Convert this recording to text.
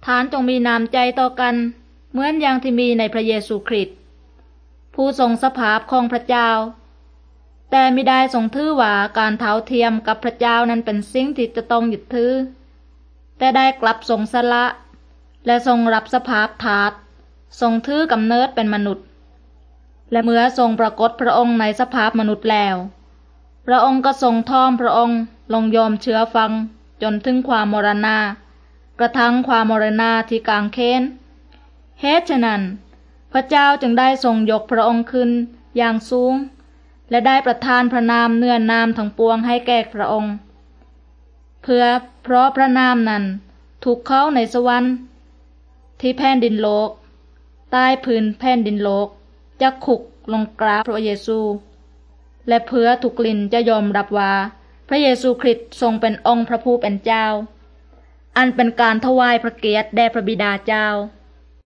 ท่านจงมีน้ำใจต่อกันเหมือนอย่างที่มีในพระเยซูคริสต์ผู้ทรงสภาพของพระเจ้าแต่มิได้ทรงถือว่าการเท่าเทียมกับพระเจ้านั้นเป็นสิ่งที่จะต้องยึดถือแต่ได้กลับทรงสละและทรงรับสภาพทาสทรงถือกำเนิดเป็นมนุษย์และเมื่อทรงปรากฏพระองค์ในสภาพมนุษย์แล้วพระองค์ก็ทรงท่อมพระองค์ลงยอมเชื่อฟังจนถึงความมรณากระทั่งความมรณาที่กางเขนเหตุฉะนั้นพระเจ้าจึงได้ทรงยกพระองค์ขึ้นอย่างสูงและได้ประทานพระนามเหนือนามทั้งปวงให้แก่พระองค์เพราะพระนามนั้นถูกเข้าในสวรรค์ที่แผ่นดินโลกใต้พื้นแผ่นดินโลกจะขุกลงกราบพระเยซูและเพื่อทุกลิ้นจะยอมรับว่าพระเยซูคริสต์ทรงเป็นองค์พระผู้เป็นเจ้าอันเป็นการถวายพระเกียรติแด่พระบิดาเจ้า